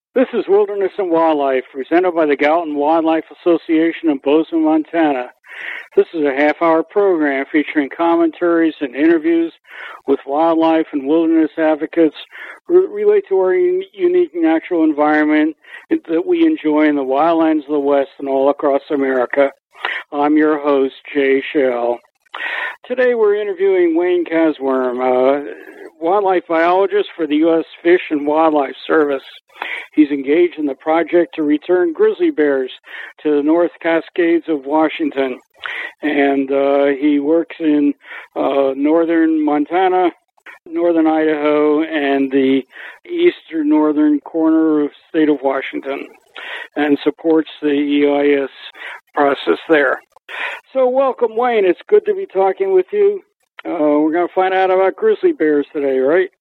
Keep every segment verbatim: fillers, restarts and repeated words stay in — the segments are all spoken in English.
This is Wilderness and Wildlife, presented by the Gallatin Wildlife Association in Bozeman, Montana. This is a half-hour program featuring commentaries and interviews with wildlife and wilderness advocates who relate to our un- unique natural environment that we enjoy in the wildlands of the West and all across America. I'm your host, Jay Shell. Today we're interviewing Wayne Kaswurm, a wildlife biologist for the U S Fish and Wildlife Service. He's engaged in the project to return grizzly bears to the North Cascades of Washington. And uh, he works in uh, northern Montana, northern Idaho, and the eastern northern corner of the state of Washington, and supports the E I S process there. So welcome, Wayne. It's good to be talking with you. Uh, we're going to find out about grizzly bears today, right?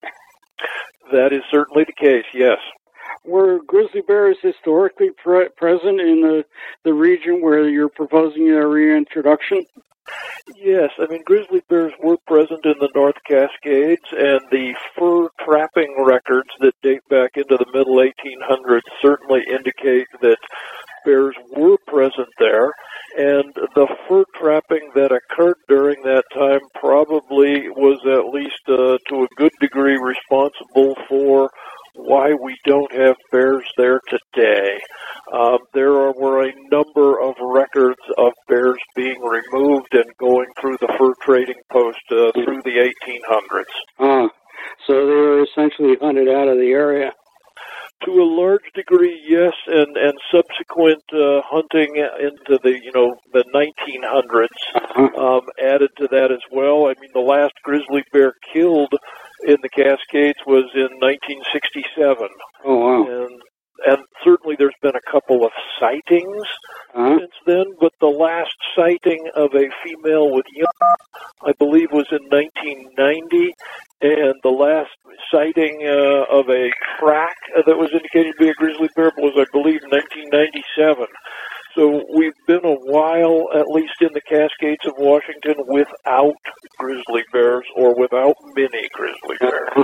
That is certainly the case, yes. Were grizzly bears historically pre- present in the, the region where you're proposing their reintroduction? Yes, I mean, grizzly bears were present in the North Cascades, and the fur trapping records that date back into the middle eighteen hundreds certainly indicate that bears were present there, and the fur trapping that occurred during that time probably was at least uh, to a good degree responsible for why we don't have bears there today. Um, there are, were a number of records of bears being removed and going through the fur trading post uh, through the eighteen hundreds. Ah, so they were essentially hunted out of the area. To a large degree, yes, and, and subsequent uh, hunting into the, you know, the nineteen hundreds uh-huh. um, added to that as well. I mean, the last grizzly bear killed in the Cascades was in nineteen sixty-seven. Oh, wow. And, and certainly there's been a couple of sightings uh-huh. since then, but the last sighting of a female with young, I believe, was in nineteen ninety, and the last sighting uh, of a track that was indicated to be a grizzly bear was, I believe, nineteen ninety-seven. So we've been a while, at least in the Cascades of Washington, without grizzly bears or without many grizzly bears.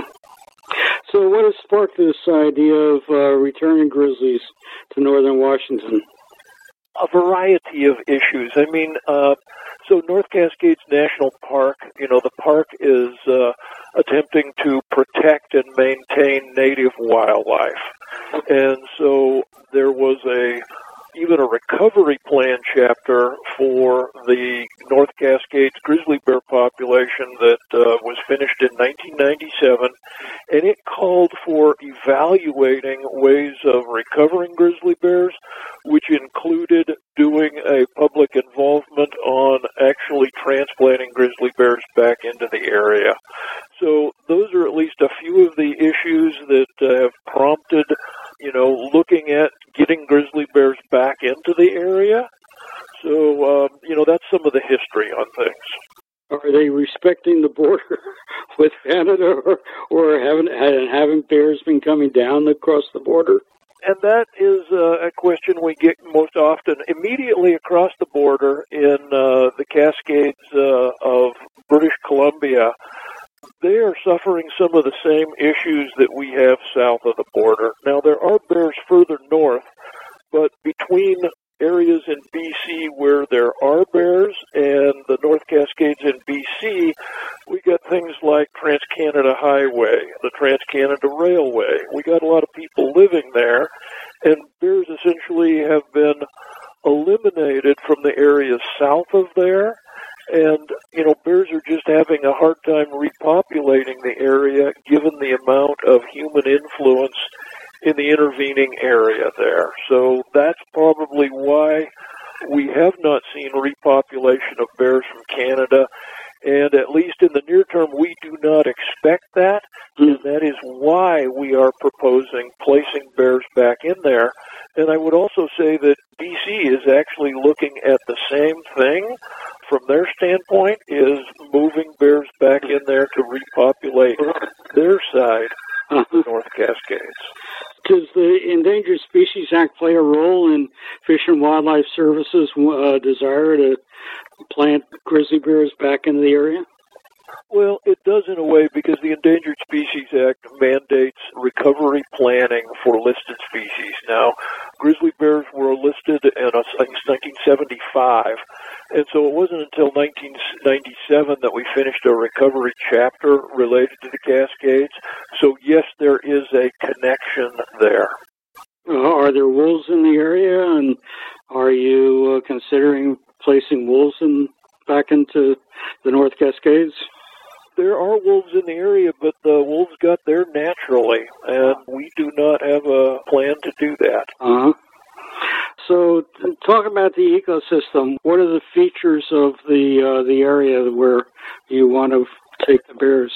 So what has sparked this idea of uh, returning grizzlies to northern Washington? A variety of issues. I mean, uh, so North Cascades National Park, you know, the park is uh, attempting to protect and maintain native wildlife. And so there was a even a recovery plan chapter for the North Cascades grizzly bear population that uh, was finished in nineteen ninety-seven, and it called for evaluating ways of recovering grizzly bears, which included doing a public involvement on actually transplanting grizzly bears back into the area. So those are at least a few of the issues that uh, have prompted, you know, looking at getting grizzly bears back into the area. So, um, you know, that's some of the history on things. Are they respecting the border with Canada, or, or haven't, haven't bears been coming down across the border? And that is uh, a question we get most often. Immediately across the border in uh, the Cascades uh, of British Columbia, they are suffering some of the same issues that we have south of the border. Now, there are bears further north, but between areas in B C where there are bears and the North Cascades in B C, we got things like Trans-Canada Highway, the Trans-Canada Railway. We got a lot of people living there, and bears essentially have been eliminated from the areas south of there. And, you know, bears are just having a hard time repopulating the area given the amount of human influence in the intervening area there. So that's probably why we have not seen repopulation of bears from Canada. And at least in the near term, we do not expect that. And that is why we are proposing placing bears back in there. And I would also say that B C is actually looking at the same thing from their standpoint, is moving bears back in there to repopulate their side of the North Cascades. Does the Endangered Species Act play a role in Fish and Wildlife Service's uh, desire to plant grizzly bears back into the area? Well, it does in a way because the Endangered Species Act mandates recovery planning for listed species. Now, grizzly bears were listed in nineteen seventy-five, and so it wasn't until nineteen ninety-seven that we finished a recovery chapter related to the Cascades. So, yes, there is a connection there. Uh, are there wolves in the area, and are you uh, considering placing wolves in, back into the North Cascades? There are wolves in the area, but the wolves got there naturally, and we do not have a plan to do that. Uh-huh. So, talk about the ecosystem. What are the features of the uh, the area where you want to take the bears?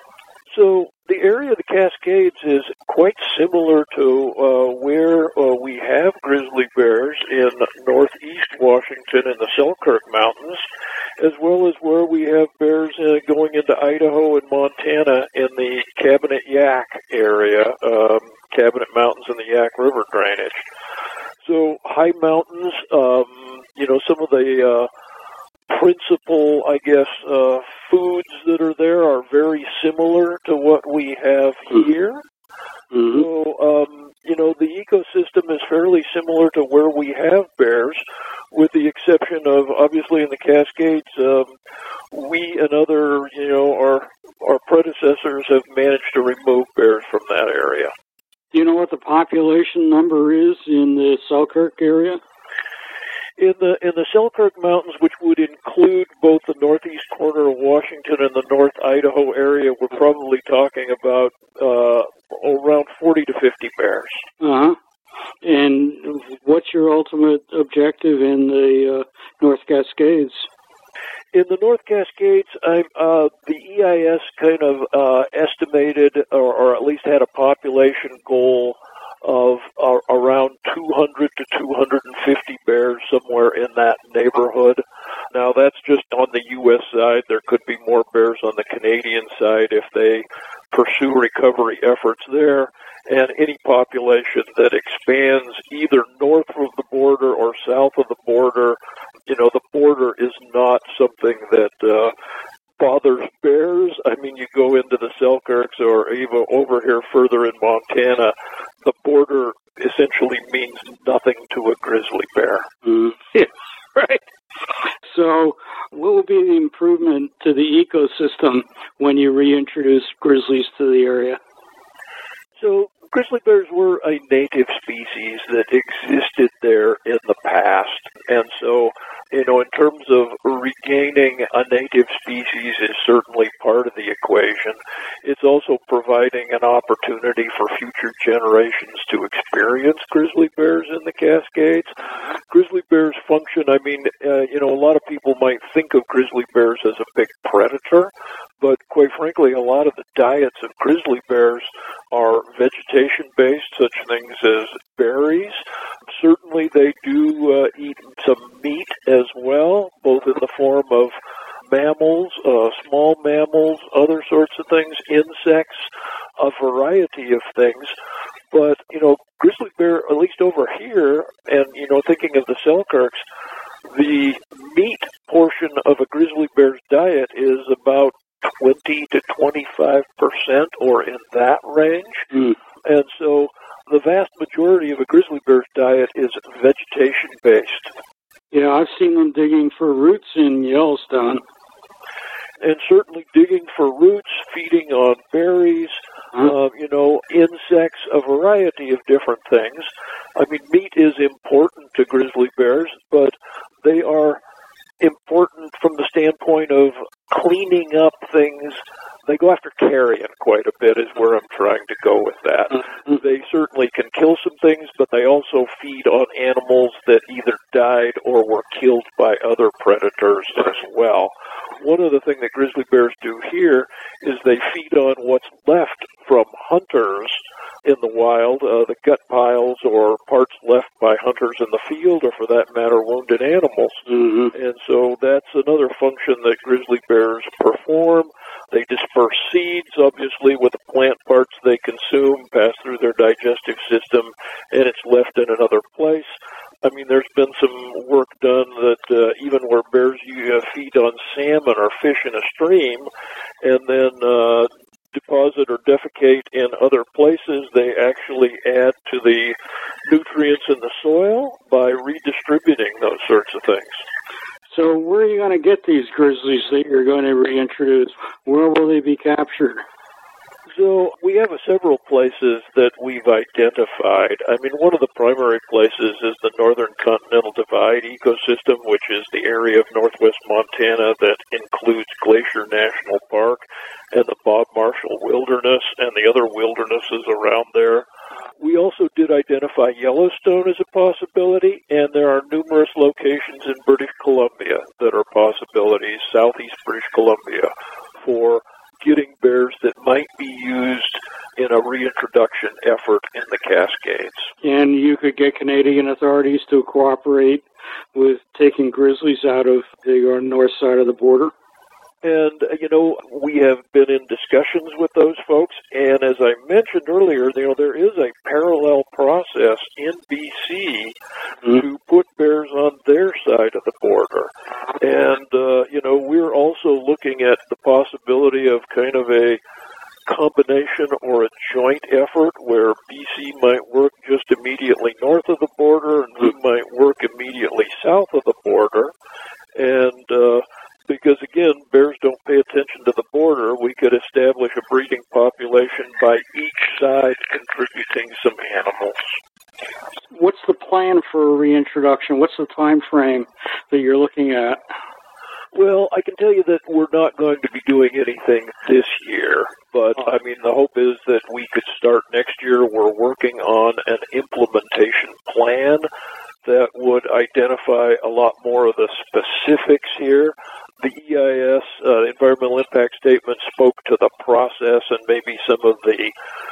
So, the area of the Cascades is quite similar to uh, where uh, we have grizzly bears in northeast Washington in the Selkirk Mountains, as well as where we have bears uh, going into Idaho and Montana in the Cabinet Yaak area, um, Cabinet Mountains and the Yaak River drainage. So high mountains, um, you know, some of the uh, principal, I guess, uh, foods that are there are very similar to what we have here. Mm-hmm. So, um, you know, the ecosystem is fairly similar to where we have bears, with the exception of, obviously, in the Cascades, um, we and other, you know, our, our predecessors have managed to remove bears from that area. Do you know what the population number is in the Selkirk area? In the in the Selkirk Mountains, which would include both the northeast corner of Washington and the North Idaho area, we're probably talking about uh, around forty to fifty bears. Uh-huh. And what's your ultimate objective in the uh, North Cascades? In the North Cascades, I'm, uh, the E I S kind of uh, estimated, or, or at least had a population goal of uh, around two hundred to two hundred fifty bears, somewhere in that neighborhood. Now, that's just on the U S side. There could be more bears on the Canadian side if they pursue recovery efforts there. And any population that expands either north of the border or south of the border, you know, the border is not something that uh, bothers bears. I mean, you go into the Selkirks or even over here further in Montana, the border essentially means nothing to a grizzly bear. Mm. Yeah, right. So what will be the improvement to the ecosystem when you reintroduce grizzlies to the area? So grizzly bears were a native species that existed there in the past. And so, you know, in terms of regaining a native species is certainly part of the equation. It's also providing an opportunity for future generations to experience grizzly bears in the Cascades. Grizzly bears function, I mean, uh, you know, a lot of people might think of grizzly bears as a big predator, but quite frankly, a lot of the diets of grizzly bears are vegetation-based, such things as berries. Certainly they do uh, eat some meat as well, both in the form of mammals, uh, small mammals, other sorts of things, insects, a variety of things. But, you know, grizzly bear, at least over here, and, you know, thinking of the Selkirks, the meat portion of a grizzly bear's diet is about twenty to twenty-five percent, or in that range. Mm. And so the vast majority of a grizzly bear's diet is vegetation-based. Yeah, I've seen them digging for roots in Yellowstone. And certainly digging for roots, feeding on berries, huh? uh, you know, insects, a variety of different things. I mean, meat is important to grizzly bears, but they are important from the standpoint of cleaning up things. They go after carrion quite a bit is where I'm trying to go with that. Mm-hmm. They certainly can kill some things, but they also feed on animals that either died or were killed by other predators as well. One of the things that grizzly bears do here is they feed on what's left from hunters in the wild, uh, the gut piles or parts left by hunters in the field, or for that matter, wounded animals. Mm-hmm. And so that's another function that grizzly bears perform. They disperse seeds, obviously, with the plant parts they consume, pass through their digestive system, and it's left in another place. I mean, there's been some work done that uh, even where bears you, uh, feed on salmon or fish in a stream and then uh, deposit or defecate in other places, they actually add to the nutrients in the soil by redistributing those sorts of things. So where are you going to get these grizzlies that you're going to reintroduce? Where will they be captured? So we have several places that we've identified. I mean, one of the primary places is the Northern Continental Divide ecosystem, which is the area of northwest Montana that includes Glacier National Park and the Bob Marshall Wilderness and the other wildernesses around there. We also did identify Yellowstone as a possibility, and there are numerous locations in British Columbia that are possibilities, southeast British Columbia, for getting bears that might be used in a reintroduction effort in the Cascades. And you could get Canadian authorities to cooperate with taking grizzlies out of the north side of the border? And, you know, we have been in discussions with those folks, and as I mentioned earlier, you know, there is a parallel process in B C mm-hmm. to put bears on their side of the border. And, uh, you know, we're also looking at the possibility of kind of a combination or a joint effort where B C might work just immediately north of the border and we might work immediately south of the border. And, uh, because, again, bears don't pay attention to the border, we could establish a breeding population by each side contributing some animals. What's the plan for reintroduction? What's the time frame that you're looking at? Well, I can tell you that we're not going to be doing anything this year, but, I mean, the hope is that we could start next year. We're working on an implementation plan that would identify a lot more of the specifics here. The E I S, uh, Environmental Impact Statement, spoke to the process and maybe some of the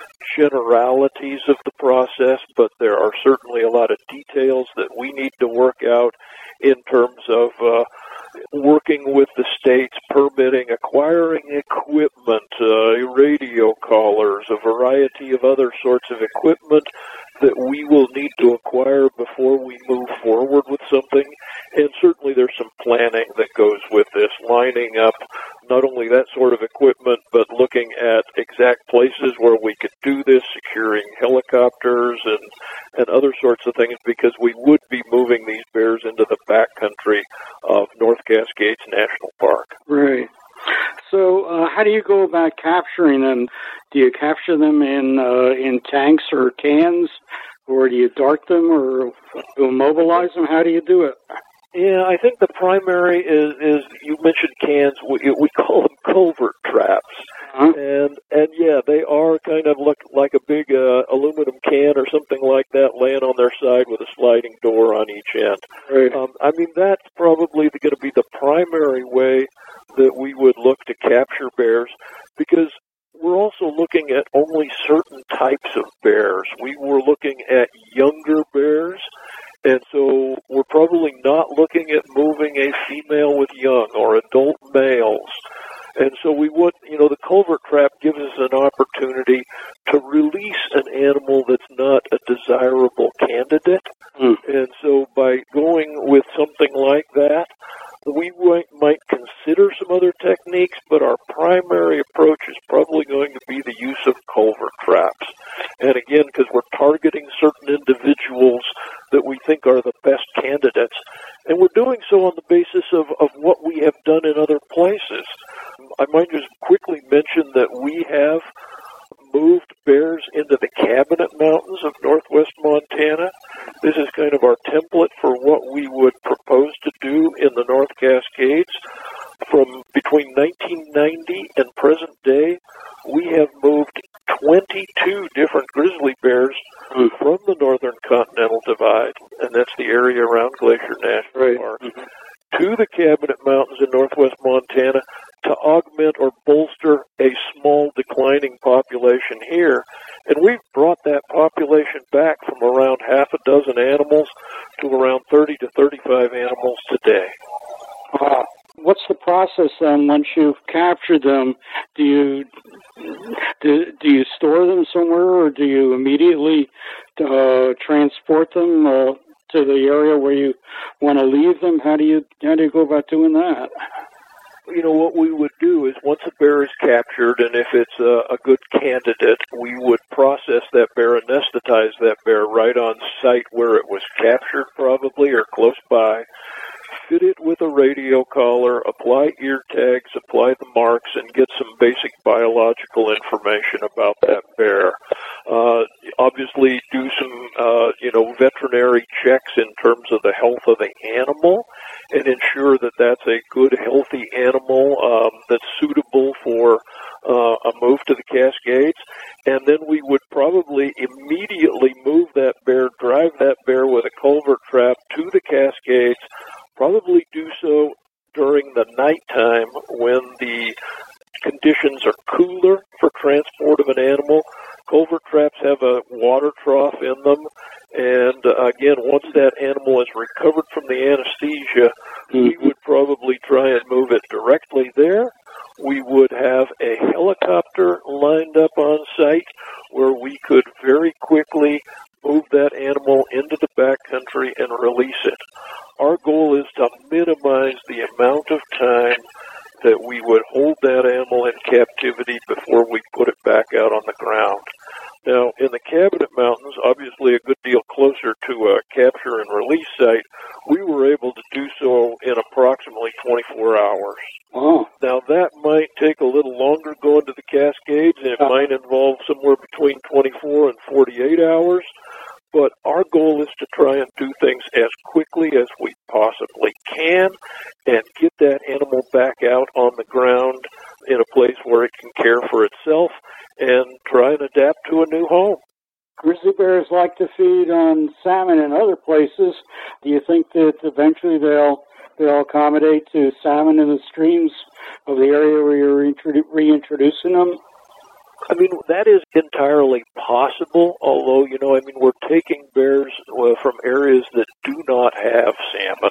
generalities of the process, but there are certainly a lot of details that we need to work out in terms of uh, working with the states, permitting, acquiring equipment, uh, radio collars, a variety of other sorts of equipment that we will need to acquire before we move forward with something. And certainly there's some planning that goes with this, lining up not only that sort of equipment, but looking at exact places where we could do this, securing helicopters and, and other sorts of things, because we would be moving these bears into the backcountry of North Cascades National Park. Right. So uh, how do you go about capturing them? Do you capture them in uh, in tanks or cans, or do you dart them or immobilize them? How do you do it? Yeah, I think the primary is, is you mentioned cans. We, we call them culvert traps. Uh-huh. And, and yeah, they are kind of look like a big uh, aluminum can or something like that laying on their side with a sliding door on each end. Right. Um, I mean, that's probably going to be the primary way that we would look to capture bears, because we're also looking at only certain types of bears. We were looking at younger bears, and so we're probably not looking at moving a female with young or adult males. And so we would, you know, the culvert trap gives us an opportunity to release an animal that's not a desirable candidate. Mm. And so by going with something like that, we might, might consider some other techniques, but our primary approach is probably going to be the use of culvert traps. And again, because we're targeting certain individuals that we think are the best candidates, and we're doing so on the basis of, of what we have done in other places. I might just quickly mention that we have moved bears into the Cabinet Mountains of northwest Montana. This is kind of our template for what we would propose to do in the North Cascades. From between nineteen ninety and present day, we have moved twenty-two different grizzly bears mm. from the Northern Continental Divide, and that's the area around Glacier National right. Park, mm-hmm. to the Cabinet Mountains in northwest Montana to augment or bolster a small declining population here. And we've brought that population back from around half a dozen animals to around thirty to thirty-five animals today. Wow. What's the process then once you've captured them? Do you do, do you store them somewhere, or do you immediately uh, transport them uh, to the area where you want to leave them? How do you how do you go about doing that? You know, what we would do is once a bear is captured, and if it's a, a good candidate, we would process that bear, anesthetize that bear right on site where it was captured probably or close by, fit it with a radio collar, apply ear tags, apply the marks, and get some basic biological information about that bear. Uh, obviously do some, uh, you know, veterinary checks in terms of the health of the animal and ensure that that's a good, healthy animal um, that's suitable for uh, a move to the Cascades. And then we would probably immediately move that bear, drive that bear with a culvert trap to the Cascades, probably do so during the nighttime when the conditions are cooler for transport of an animal. Culvert traps have a water trough in them, and uh, again, once that animal is recovered from the anesthesia, mm-hmm. we would probably try and move it directly there. We would have a helicopter lined up on site where we could very quickly move that animal into the backcountry and release it. Our goal is to minimize the amount of time that we would hold that animal in captivity before we put it back out on the ground. Now, in the Cabinet Mountains, obviously a good deal closer to a capture and release site, we were able to do so in approximately twenty-four hours. Oh. Now, that might take a little longer going to the Cascades, and it uh. might involve somewhere between twenty-four and forty-eight hours. But our goal is to try and do things as quickly as we possibly can and get that animal back out on the ground in a place where it can care for itself and try and adapt to a new home. Grizzly bears like to feed on salmon in other places. Do you think that eventually they'll they'll accommodate to salmon in the streams of the area where you're reintrodu- reintroducing them? I mean, that is entirely possible, although, you know, I mean, we're taking bears uh, from areas that do not have salmon.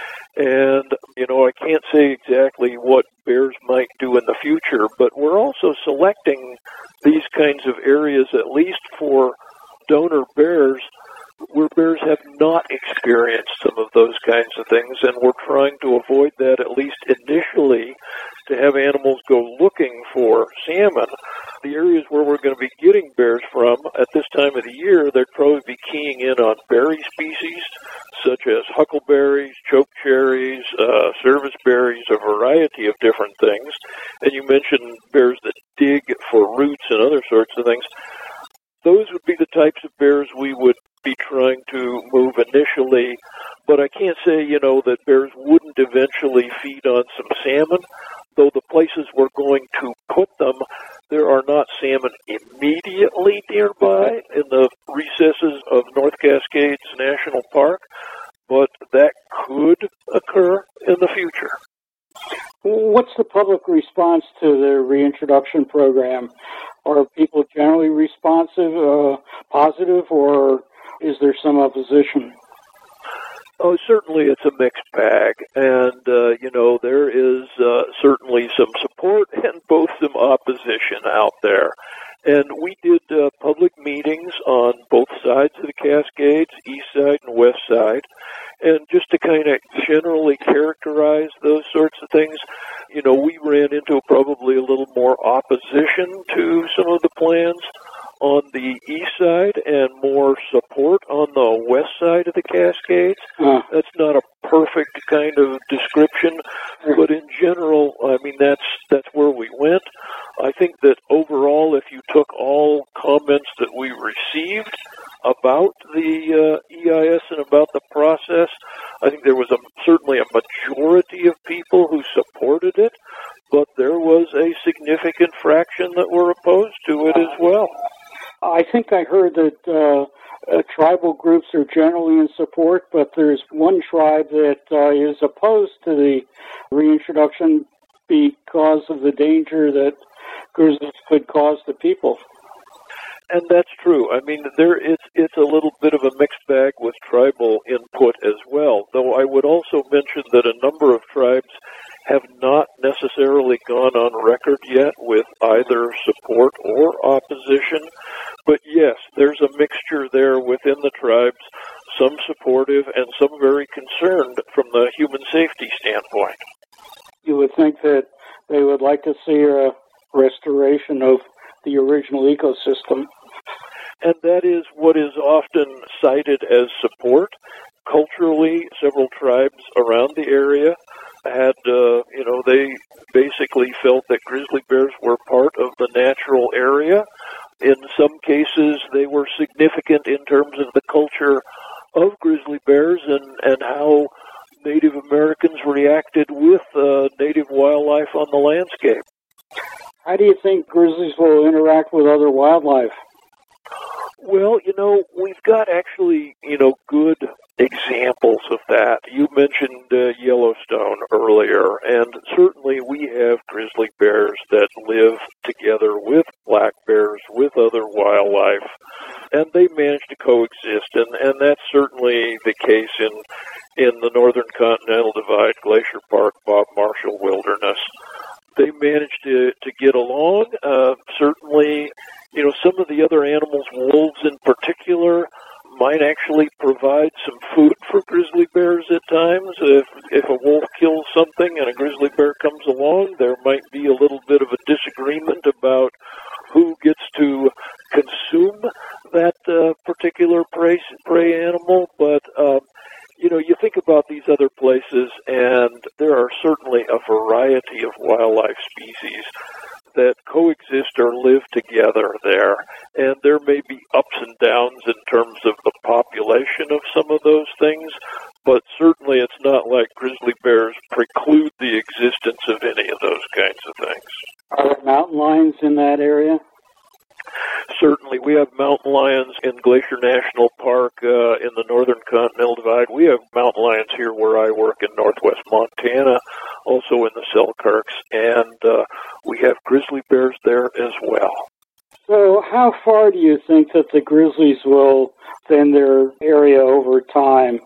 And, you know, I can't say exactly what bears might do in the future, but we're also selecting these kinds of areas, at least for donor bears, where bears have not experienced some of those kinds of things, and we're trying to avoid that, at least initially, to have animals go looking for salmon. The areas where we're going to be getting bears from at this time of the year, they'd probably be keying in on berry species such as huckleberries, chokecherries, uh, service berries, a variety of different things. And you mentioned bears that dig for roots and other sorts of things. Those would be the types of bears we would be trying to move initially. But I can't say, you know, that bears wouldn't eventually feed on some salmon, though the places we're going to put them, there are not salmon immediately nearby in the recesses of North Cascades National Park, but that could occur in the future. What's the public response to the reintroduction program? Are people generally responsive, uh, positive, or is there some opposition? Oh, certainly it's a mixed bag, and, uh, you know, there is uh, certainly some support and both some opposition out there. And we did uh, public meetings on both sides of the Cascades, east side and west side, and just to kind of generally characterize those sorts of things, you know, we ran into probably a little more opposition to some of the plans on the east side and more support on the west side of the Cascades. Uh. That's not a perfect kind of description, but in general, I mean, that's that's where we went. I think that overall, if you took all comments that we received about the uh, E I S and about the process, I think there was a, certainly a majority of people who supported it, but there was a significant fraction that were opposed to it as well. I think I heard that uh, uh, tribal groups are generally in support, but there's one tribe that uh, is opposed to the reintroduction because of the danger that grizzlies could cause the people. And that's true. I mean, there it's it's a little bit of a mixed bag with tribal input as well. Though I would also mention that a number of tribes have not necessarily gone on record yet with either support or opposition. But yes, there's a mixture there within the tribes, some supportive and some very concerned from the human safety standpoint. You would think that they would like to see a restoration of the original ecosystem. And that is what is often cited as support. Culturally, several tribes around the area had, uh, you know, they basically felt that grizzly bears were part of the natural area. In some cases, they were significant in terms of the culture of grizzly bears and, and how Native Americans reacted with uh, native wildlife on the landscape. How do you think grizzlies will interact with other wildlife? Well, you know, we've got actually, you know, good examples of that. You mentioned uh, Yellowstone earlier, and certainly we have grizzly bears that live together with black bears, with other wildlife, and they manage to coexist, and, and that's certainly the case in in the Northern Continental Divide, Glacier Park, Bob Marshall Wilderness. They manage to, to get along. Uh, certainly, you know, some of the other animals, wolves in particular, might actually provide some food for grizzly bears at times. If if a wolf kills something and a grizzly bear comes along, there might be a little bit of a disagreement about who gets to consume that uh, particular prey, prey animal. But, um, you know, you think about these other places, and there are certainly a variety of wildlife species that coexist or live together there. And there may be ups and downs in terms of the population of some of those things, but certainly it's not like grizzly bears preclude the existence of any of those kinds of things. Are there mountain lions in that area? Certainly. We have mountain lions in Glacier National Park uh, in the Northern Continental Divide. We have mountain lions here where I work in northwest Montana, also in the Selkirks, and uh, we have grizzly bears there as well. So how far do you think that the grizzlies will thin their area over time?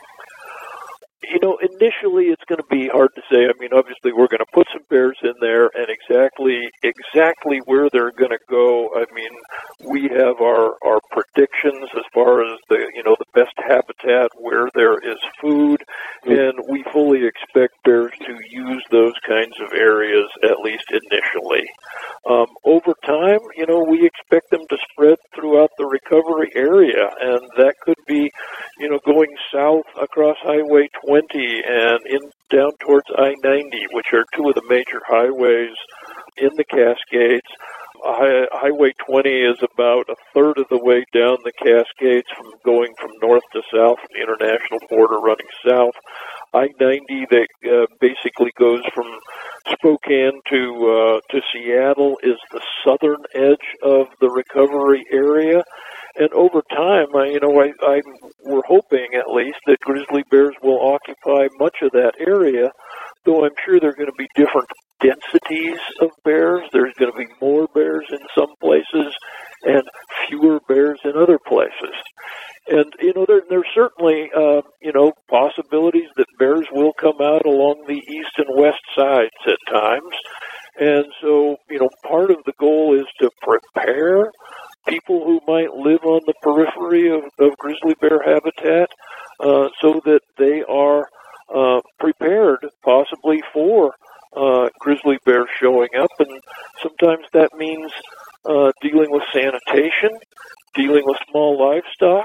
You know, initially it's going to be hard to say. I mean, obviously we're going to put some bears in there, and exactly exactly where they're going to go, I mean, we have our, our predictions as far as the, you know, the best habitat, where there is food, and we fully expect bears to use those kinds of areas, at least initially. Um, over time, you know, we expect them to spread throughout the recovery area, and that could be, you know, going south across Highway twenty and in down towards I ninety, which are two of the major highways in the Cascades. Hi- Highway twenty is about a third of the way down the Cascades, from going from north to south, from the international border running south. I ninety that uh, basically goes from Spokane to uh, to Seattle is the southern edge of the recovery area. And over time, I, you know, I, I, we're hoping at least that grizzly bears will occupy much of that area, though I'm sure there are going to be different densities of bears. There's going to be more bears in some places and fewer bears in other places. And, you know, there, there's certainly, uh, you know, possibilities that bears will come out along the east and west sides at times. And so, you know, part of the goal is to prepare people who might live on the periphery of, of grizzly bear habitat uh, so that they are uh, prepared possibly for uh, grizzly bears showing up. And sometimes that means uh, dealing with sanitation, dealing with small livestock,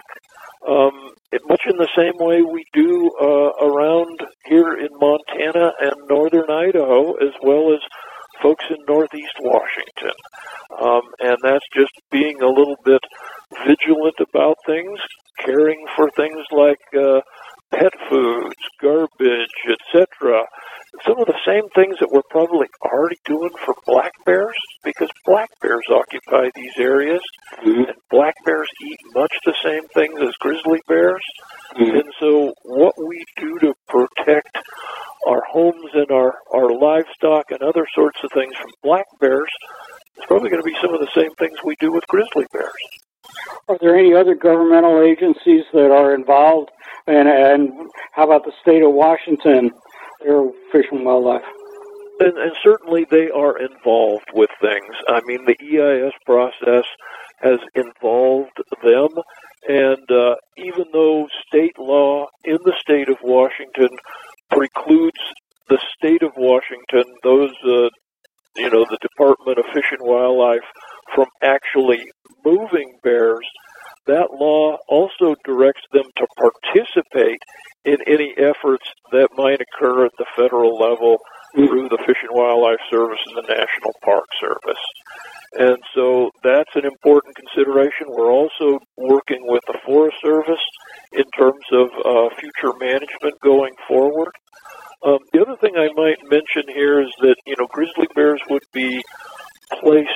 um, it, much in the same way we do uh, around here in Montana and northern Idaho, as well as folks in northeast Washington. Um, and that's just being a little bit vigilant about things, caring for things like uh, pet foods, garbage, et cetera. Some of the same things that we're probably already doing for black bears, because black bears occupy these areas, mm-hmm. and black bears eat much the same things as grizzly bears. Mm-hmm. And so what we do to protect our homes and our, our livestock and other sorts of things from black bears it's probably going to be some of the same things we do with grizzly bears. Are there any other governmental agencies that are involved? And, and how about the state of Washington, their Fish and Wildlife? And, and certainly they are involved with things. I mean, the E I S process has involved them, and uh, even though state law in the state of Washington precludes the state of Washington, those, uh, you know, the Department of Fish and Wildlife, from actually moving bears, that law also directs them to participate in any efforts that might occur at the federal level through the Fish and Wildlife Service and the National Park Service. And so that's an important consideration. We're also working with the Forest Service in terms of uh, future management going forward. Um, the other thing I might mention here is that, you know, grizzly bears would be placed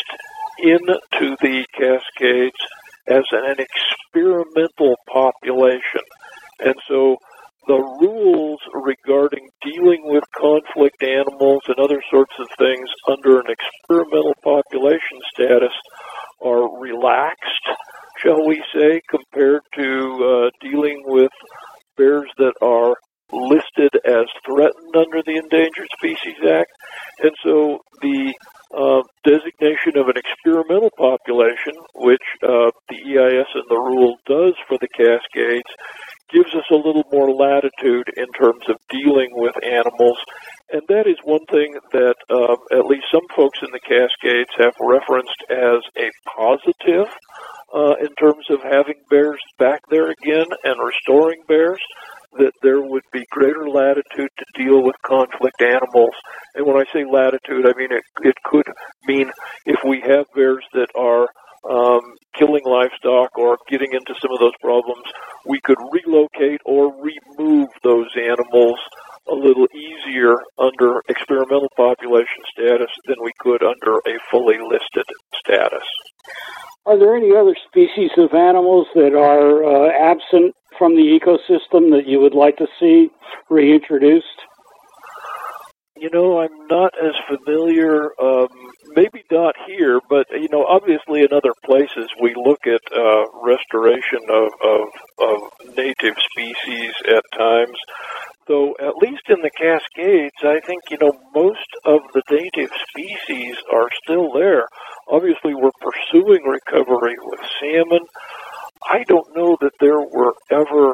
into the Cascades as an experimental population. And so the rules regarding dealing with conflict animals and other sorts of things under an experimental population status are relaxed, shall we say, compared to uh, dealing with bears that are listed as threatened under the Endangered Species Act. And so the uh, designation of an experimental population, which uh, the E I S and the rule does for the Cascades, gives us a little more latitude in terms of dealing with animals. And that is one thing that uh, at least some folks in the Cascades have referenced as a positive uh, in terms of having bears back there again and restoring bears, that there would be greater latitude to deal with conflict animals. And when I say latitude, I mean it, it could mean if we have bears that are um, killing livestock or getting into some of those problems, we could relocate or remove those animals a little easier under experimental population status than we could under a fully listed status. Are there any other species of animals that are uh, absent from the ecosystem that you would like to see reintroduced? You know, I'm not as familiar, um, maybe not here, but, you know, obviously in other places we look at uh, restoration of, of, of native species at times. Though at least in the Cascades, I think, you know, most of the native species are still there. Obviously, we're pursuing recovery with salmon. I don't know that there were ever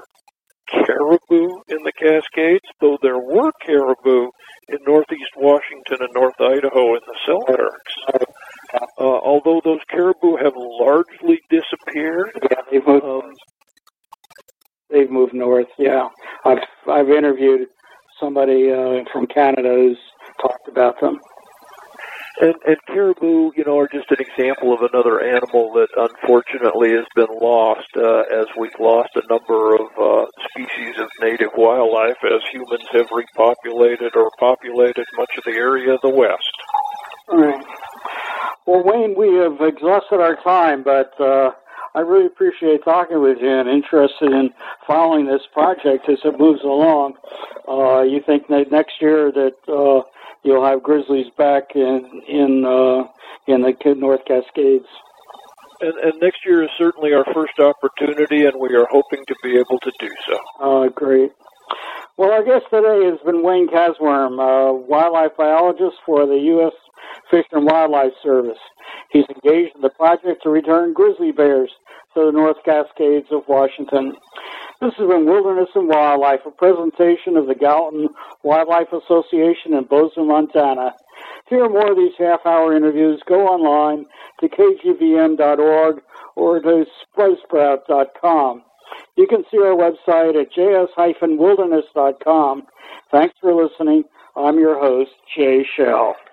caribou in the Cascades, though there were caribou in northeast Washington and north Idaho in the Selkirks. Uh, although those caribou have largely disappeared. Yeah, they've moved, um, they've moved north, yeah. I've, I've interviewed somebody uh, from Canada who's talked about them. And, and caribou, you know, are just an example of another animal that unfortunately has been lost, uh, as we've lost a number of uh, species of native wildlife as humans have repopulated or populated much of the area of the West. All right. Well, Wayne, we have exhausted our time, but uh, I really appreciate talking with you and interested in following this project as it moves along. Uh, you think that next year that uh, you'll have grizzlies back in in uh, in the North Cascades? And, and next year is certainly our first opportunity, and we are hoping to be able to do so. Uh, great. Well, our guest today has been Wayne Kaswurm, a wildlife biologist for the U S Fish and Wildlife Service. He's engaged in the project to return grizzly bears to the North Cascades of Washington. This has been Wilderness and Wildlife, a presentation of the Gallatin Wildlife Association in Bozeman, Montana. To hear more of these half-hour interviews, go online to K G V M dot org or to Buzzsprout dot com. You can see our website at J S wilderness dot com. Thanks for listening. I'm your host, Jay Shell.